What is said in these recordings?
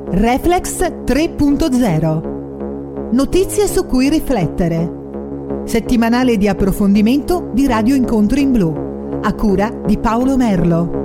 Reflex 3.0. Notizie su cui riflettere. Settimanale di approfondimento di Radio Incontro in Blu, a cura di Paolo Merlo.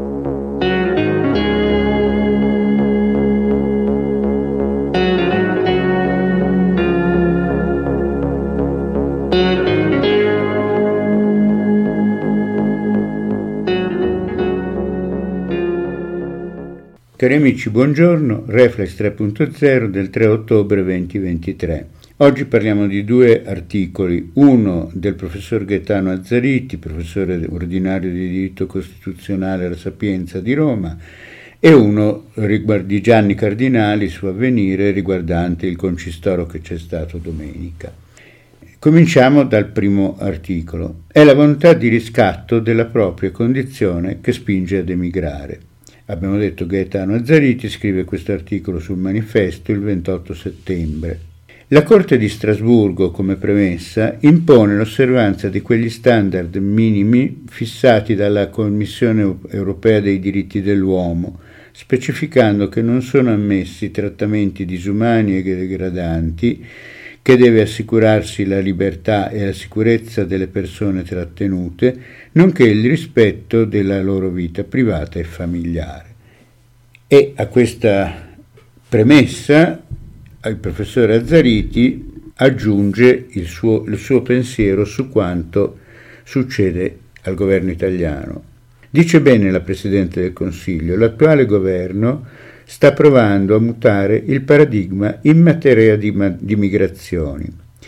Cari amici, buongiorno, Reflex 3.0 del 3 ottobre 2023. Oggi parliamo di due articoli, uno del professor Gaetano Azzariti, professore ordinario di diritto costituzionale alla Sapienza di Roma, e uno di Gianni Cardinali su Avvenire riguardante il concistoro che c'è stato domenica. Cominciamo dal primo articolo. È la volontà di riscatto della propria condizione che spinge ad emigrare. Abbiamo detto Gaetano Azzariti scrive questo articolo sul Manifesto il 28 settembre. La Corte di Strasburgo, come premessa, impone l'osservanza di quegli standard minimi fissati dalla Commissione europea dei diritti dell'uomo, specificando che non sono ammessi trattamenti disumani e degradanti, che deve assicurarsi la libertà e la sicurezza delle persone trattenute, nonché il rispetto della loro vita privata e familiare. E a questa premessa il professore Azzariti aggiunge il suo pensiero su quanto succede al governo italiano. Dice bene la Presidente del Consiglio: l'attuale governo sta provando a mutare il paradigma in materia di migrazioni.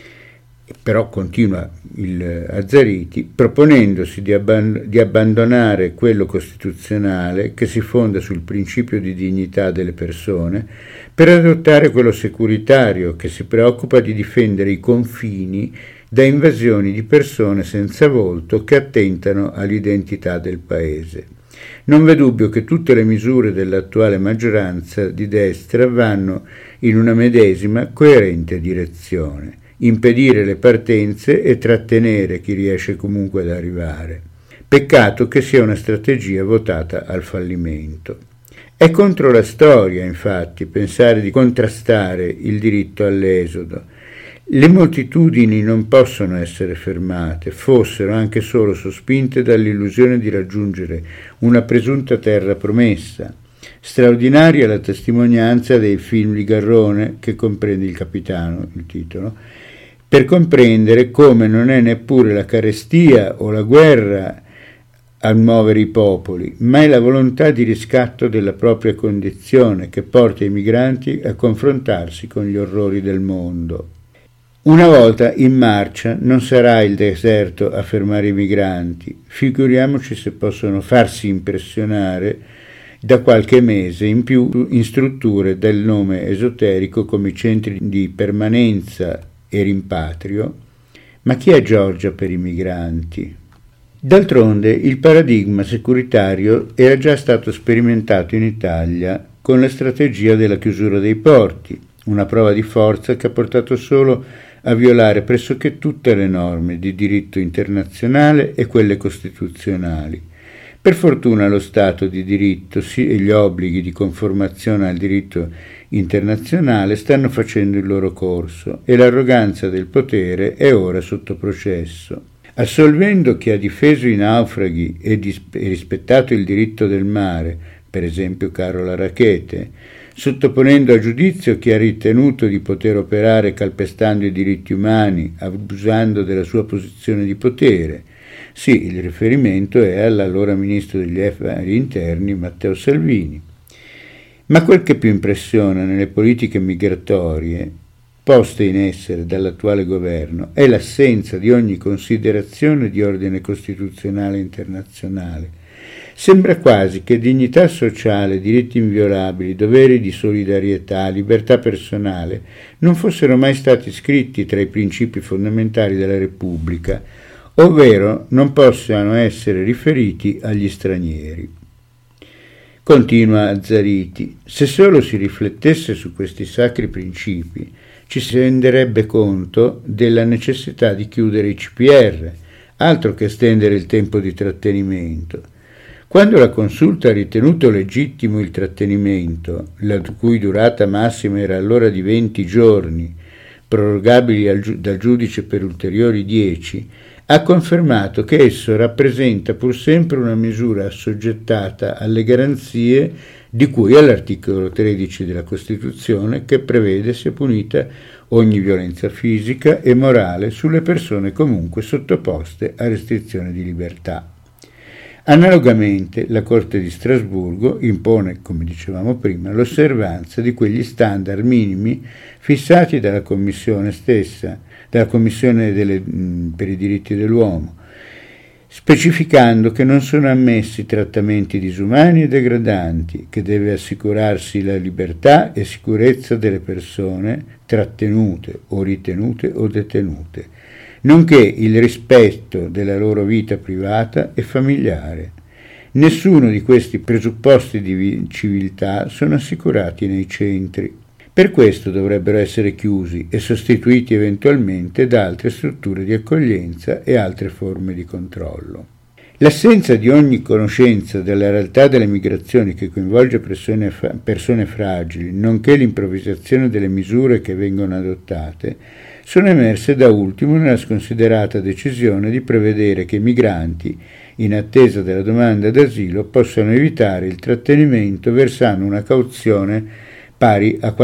Però continua il Azzariti, proponendosi di abbandonare quello costituzionale che si fonda sul principio di dignità delle persone per adottare quello securitario che si preoccupa di difendere i confini da invasioni di persone senza volto che attentano all'identità del Paese. Non v'è dubbio che tutte le misure dell'attuale maggioranza di destra vanno in una medesima coerente direzione: impedire le partenze e trattenere chi riesce comunque ad arrivare. Peccato che sia una strategia votata al fallimento. È contro la storia, infatti, pensare di contrastare il diritto all'esodo. Le moltitudini non possono essere fermate, fossero anche solo sospinte dall'illusione di raggiungere una presunta terra promessa. Straordinaria la testimonianza dei film di Garrone, che comprende Il Capitano, il titolo, per comprendere come non è neppure la carestia o la guerra a muovere i popoli, ma è la volontà di riscatto della propria condizione che porta i migranti a confrontarsi con gli orrori del mondo. Una volta in marcia non sarà il deserto a fermare i migranti, figuriamoci se possono farsi impressionare da qualche mese in più in strutture del nome esoterico come centri di permanenza e rimpatrio. Ma chi è Giorgia per i migranti? D'altronde il paradigma securitario era già stato sperimentato in Italia con la strategia della chiusura dei porti, una prova di forza che ha portato solo a violare pressoché tutte le norme di diritto internazionale e quelle costituzionali. Per fortuna lo Stato di diritto e gli obblighi di conformazione al diritto internazionale stanno facendo il loro corso e l'arroganza del potere è ora sotto processo. Assolvendo chi ha difeso i naufraghi e rispettato il diritto del mare, per esempio Carola Rackete, sottoponendo a giudizio chi ha ritenuto di poter operare calpestando i diritti umani, abusando della sua posizione di potere. Sì, il riferimento è all'allora ministro degli affari interni Matteo Salvini. Ma quel che più impressiona nelle politiche migratorie poste in essere dall'attuale governo è l'assenza di ogni considerazione di ordine costituzionale internazionale. Sembra quasi che dignità sociale, diritti inviolabili, doveri di solidarietà, libertà personale non fossero mai stati scritti tra i principi fondamentali della Repubblica, ovvero non possano essere riferiti agli stranieri. Continua Azzariti: se solo si riflettesse su questi sacri principi, ci si renderebbe conto della necessità di chiudere i CPR, altro che estendere il tempo di trattenimento. Quando la Consulta ha ritenuto legittimo il trattenimento, la cui durata massima era allora di 20 giorni, prorogabili dal giudice per ulteriori 10, ha confermato che esso rappresenta pur sempre una misura assoggettata alle garanzie di cui all'articolo 13 della Costituzione, che prevede sia punita ogni violenza fisica e morale sulle persone comunque sottoposte a restrizione di libertà. Analogamente, la Corte di Strasburgo impone, come dicevamo prima, l'osservanza di quegli standard minimi fissati dalla Commissione stessa, dalla Commissione per i diritti dell'uomo, specificando che non sono ammessi trattamenti disumani e degradanti, che deve assicurarsi la libertà e sicurezza delle persone trattenute o ritenute o detenute, nonché il rispetto della loro vita privata e familiare. Nessuno di questi presupposti di civiltà sono assicurati nei centri. Per questo dovrebbero essere chiusi e sostituiti eventualmente da altre strutture di accoglienza e altre forme di controllo. L'assenza di ogni conoscenza della realtà delle migrazioni che coinvolge persone fragili, nonché l'improvvisazione delle misure che vengono adottate, sono emerse da ultimo nella sconsiderata decisione di prevedere che i migranti, in attesa della domanda d'asilo, possano evitare il trattenimento versando una cauzione pari a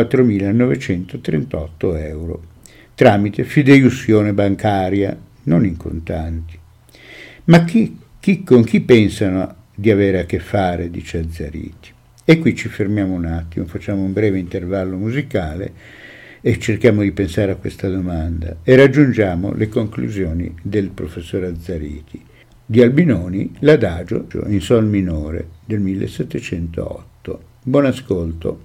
4.938 euro, tramite fideiussione bancaria, non in contanti. Ma con chi pensano di avere a che fare, dice Azzariti. E qui ci fermiamo un attimo, facciamo un breve intervallo musicale e cerchiamo di pensare a questa domanda e raggiungiamo le conclusioni del professor Azzariti. Di Albinoni, l'Adagio in sol minore del 1708. Buon ascolto.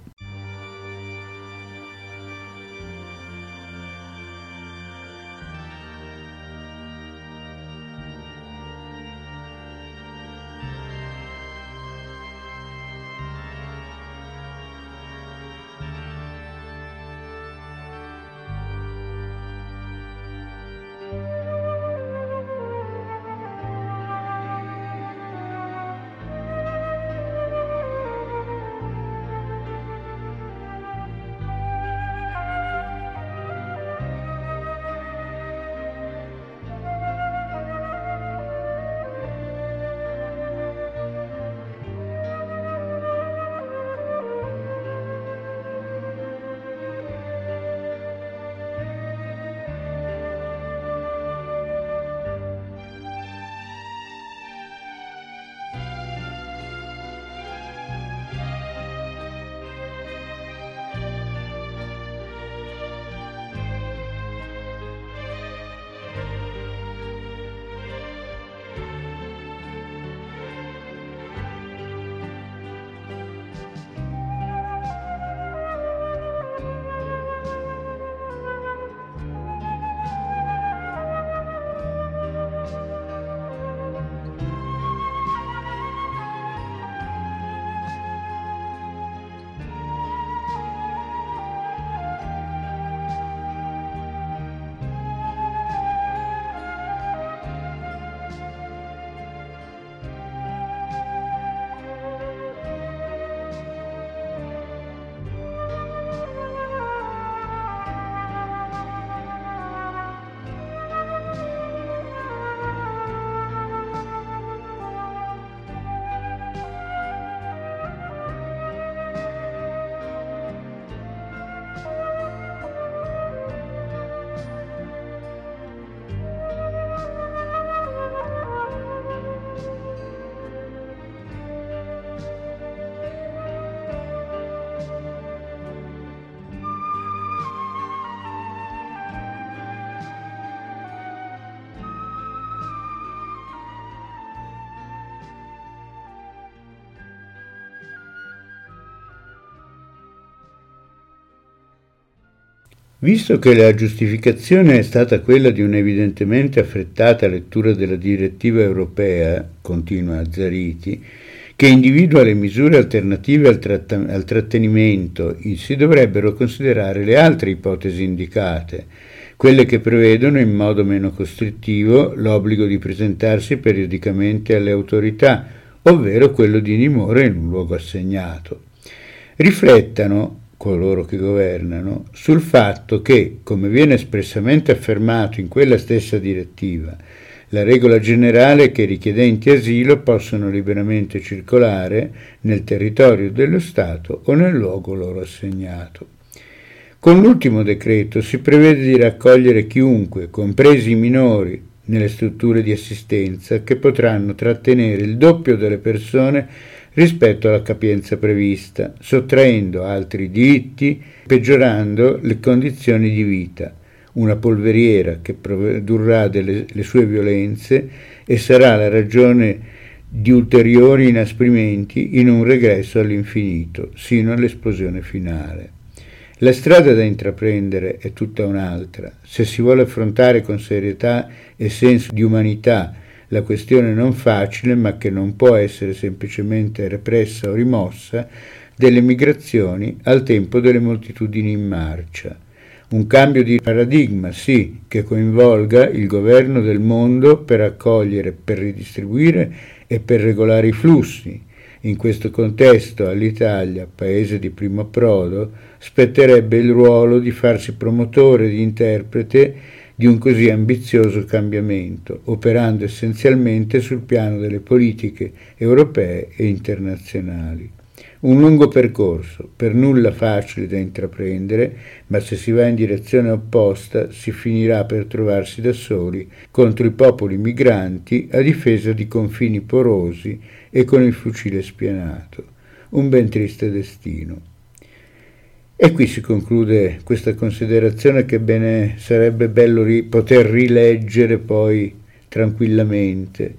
Visto che la giustificazione è stata quella di un'evidentemente affrettata lettura della direttiva europea, continua Azzariti, che individua le misure alternative al trattenimento, si dovrebbero considerare le altre ipotesi indicate, quelle che prevedono in modo meno costrittivo l'obbligo di presentarsi periodicamente alle autorità ovvero quello di dimora in un luogo assegnato. Riflettano coloro che governano sul fatto che, come viene espressamente affermato in quella stessa direttiva, la regola generale è che i richiedenti asilo possono liberamente circolare nel territorio dello Stato o nel luogo loro assegnato. Con l'ultimo decreto si prevede di raccogliere chiunque, compresi i minori, nelle strutture di assistenza che potranno trattenere il doppio delle persone rispetto alla capienza prevista, sottraendo altri diritti, peggiorando le condizioni di vita. Una polveriera che produrrà le sue violenze e sarà la ragione di ulteriori inasprimenti in un regresso all'infinito, sino all'esplosione finale. La strada da intraprendere è tutta un'altra. Se si vuole affrontare con serietà e senso di umanità la questione non facile, ma che non può essere semplicemente repressa o rimossa, delle migrazioni al tempo delle moltitudini in marcia. Un cambio di paradigma, sì, che coinvolga il governo del mondo per accogliere, per ridistribuire e per regolare i flussi. In questo contesto all'Italia, paese di primo approdo, spetterebbe il ruolo di farsi promotore ed interprete di un così ambizioso cambiamento, operando essenzialmente sul piano delle politiche europee e internazionali. Un lungo percorso, per nulla facile da intraprendere, ma se si va in direzione opposta si finirà per trovarsi da soli contro i popoli migranti a difesa di confini porosi e con il fucile spianato. Un ben triste destino. E qui si conclude questa considerazione che sarebbe bello poter rileggere poi tranquillamente,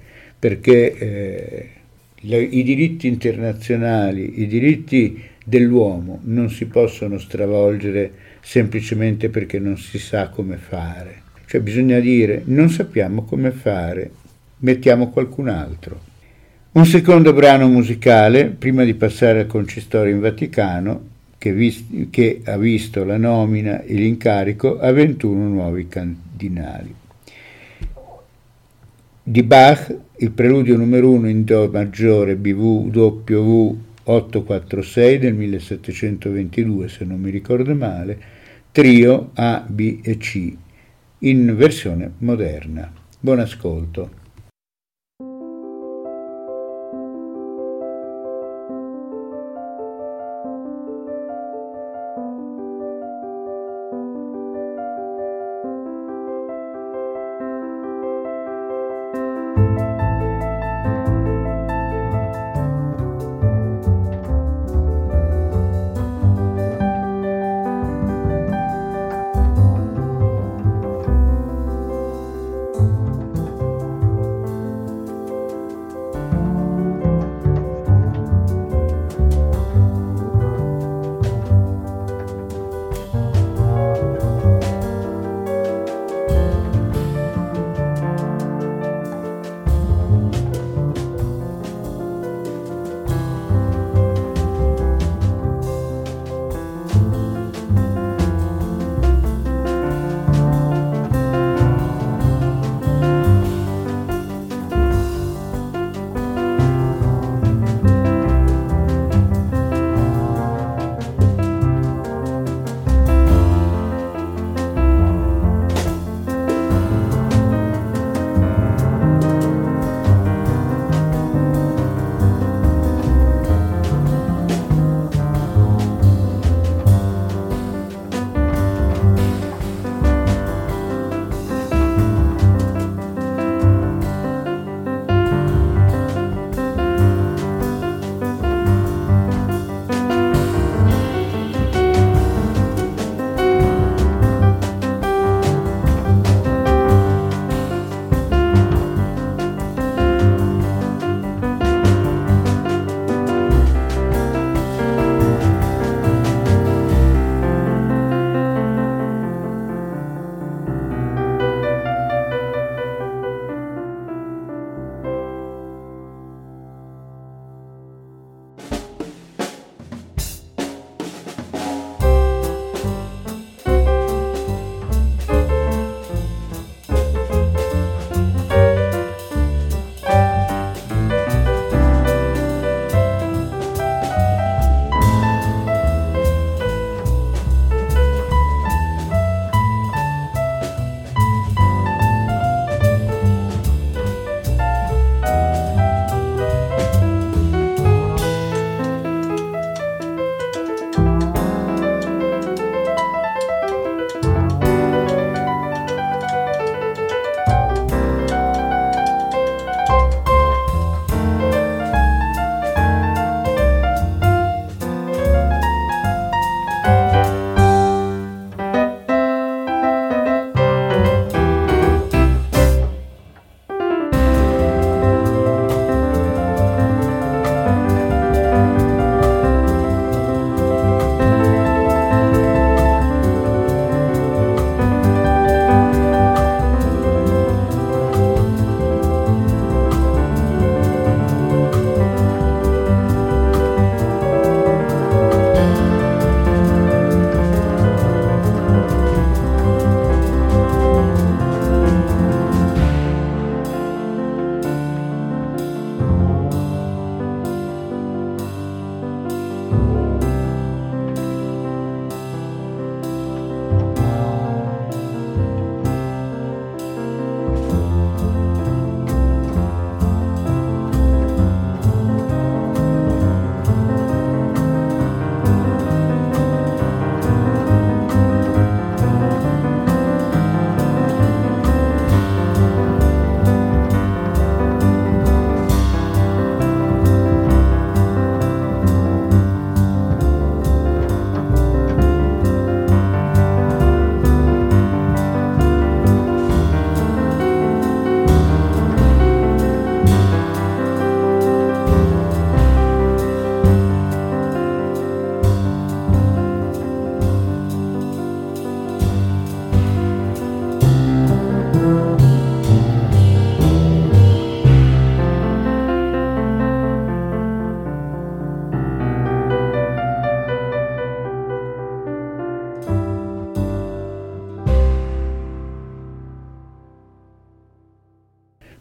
perché i diritti internazionali, i diritti dell'uomo non si possono stravolgere semplicemente perché non si sa come fare. Cioè bisogna dire non sappiamo come fare, mettiamo qualcun altro. Un secondo brano musicale prima di passare al Concistorio in Vaticano che ha visto la nomina e l'incarico a 21 nuovi cardinali. Di Bach, il preludio numero 1 in Do maggiore BWV 846 del 1722, se non mi ricordo male, trio A, B e C, in versione moderna. Buon ascolto.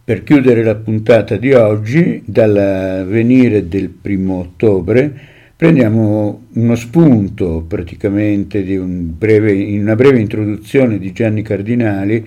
Per chiudere la puntata di oggi, dall'avvenire del 1° ottobre, prendiamo uno spunto praticamente di una breve introduzione di Gianni Cardinali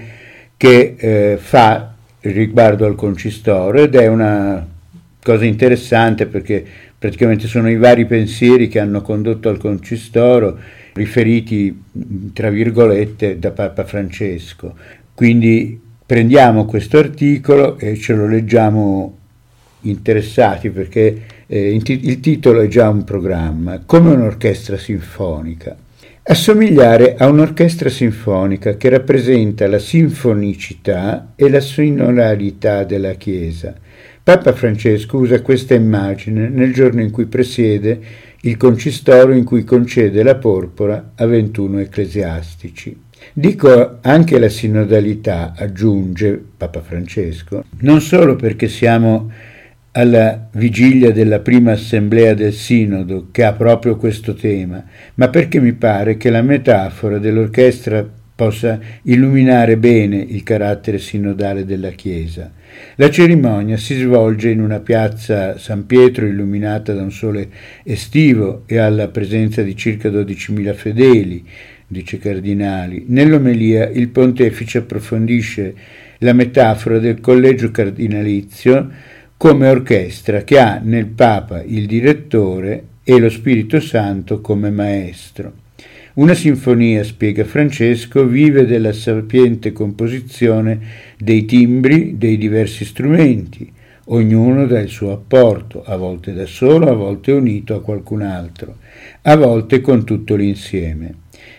che fa riguardo al Concistoro, ed è una cosa interessante perché praticamente sono i vari pensieri che hanno condotto al Concistoro, riferiti tra virgolette da Papa Francesco. Quindi prendiamo questo articolo e ce lo leggiamo interessati, perché il titolo è già un programma: come un'orchestra sinfonica. Assomigliare a un'orchestra sinfonica che rappresenta la sinfonicità e la sonoralità della Chiesa. Papa Francesco usa questa immagine nel giorno in cui presiede il Concistoro in cui concede la porpora a 21 ecclesiastici. Dico anche la sinodalità, aggiunge Papa Francesco, non solo perché siamo alla vigilia della prima assemblea del Sinodo, che ha proprio questo tema, ma perché mi pare che la metafora dell'orchestra possa illuminare bene il carattere sinodale della Chiesa. La cerimonia si svolge in una piazza San Pietro illuminata da un sole estivo e alla presenza di circa 12.000 fedeli, dice Cardinali. Nell'omelia il pontefice approfondisce la metafora del collegio cardinalizio come orchestra che ha nel Papa il direttore e lo Spirito Santo come maestro. Una sinfonia, spiega Francesco, vive della sapiente composizione dei timbri dei diversi strumenti. Ognuno dà il suo apporto, a volte da solo, a volte unito a qualcun altro, a volte con tutto l'insieme.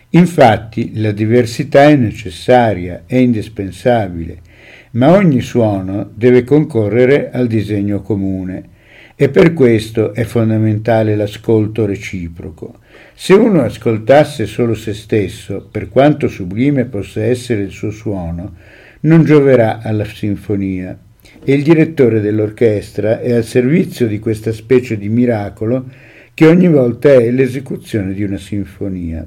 Infatti la diversità è necessaria, è indispensabile, ma ogni suono deve concorrere al disegno comune e per questo è fondamentale l'ascolto reciproco. Se uno ascoltasse solo se stesso, per quanto sublime possa essere il suo suono, non gioverà alla sinfonia, e il direttore dell'orchestra è al servizio di questa specie di miracolo che ogni volta è l'esecuzione di una sinfonia.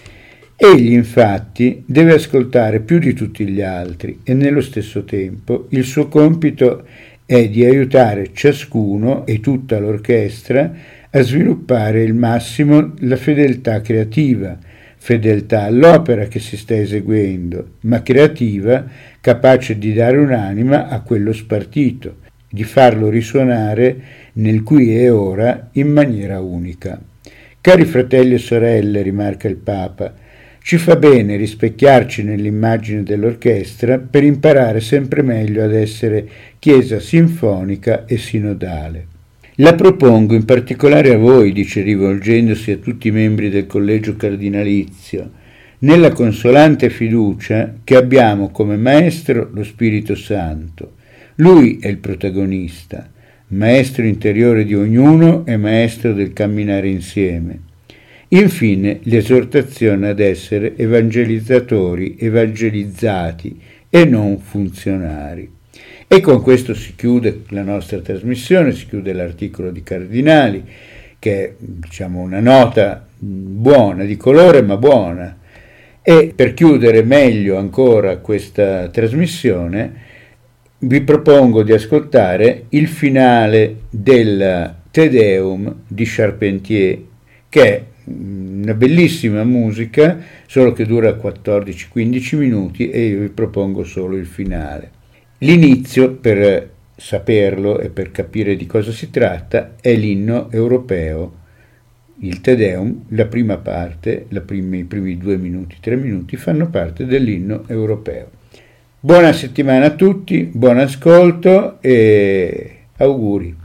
Egli infatti deve ascoltare più di tutti gli altri e nello stesso tempo il suo compito è di aiutare ciascuno e tutta l'orchestra a sviluppare il massimo la fedeltà creativa, fedeltà all'opera che si sta eseguendo, ma creativa, capace di dare un'anima a quello spartito, di farlo risuonare nel qui e ora in maniera unica. Cari fratelli e sorelle, rimarca il Papa, ci fa bene rispecchiarci nell'immagine dell'orchestra per imparare sempre meglio ad essere Chiesa sinfonica e sinodale. La propongo in particolare a voi, dice rivolgendosi a tutti i membri del collegio cardinalizio, nella consolante fiducia che abbiamo come maestro lo Spirito Santo. Lui è il protagonista, maestro interiore di ognuno e maestro del camminare insieme. Infine, l'esortazione ad essere evangelizzatori, evangelizzati e non funzionari. E con questo si chiude la nostra trasmissione, si chiude l'articolo di Cardinali, che è, una nota buona, di colore ma buona. E per chiudere meglio ancora questa trasmissione, vi propongo di ascoltare il finale del Te Deum di Charpentier, che è una bellissima musica, solo che dura 14-15 minuti e io vi propongo solo il finale. L'inizio, per saperlo e per capire di cosa si tratta, è l'inno europeo, il Te Deum, la prima parte, i primi 2 minuti, 3 minuti fanno parte dell'inno europeo. Buona settimana a tutti, buon ascolto e auguri.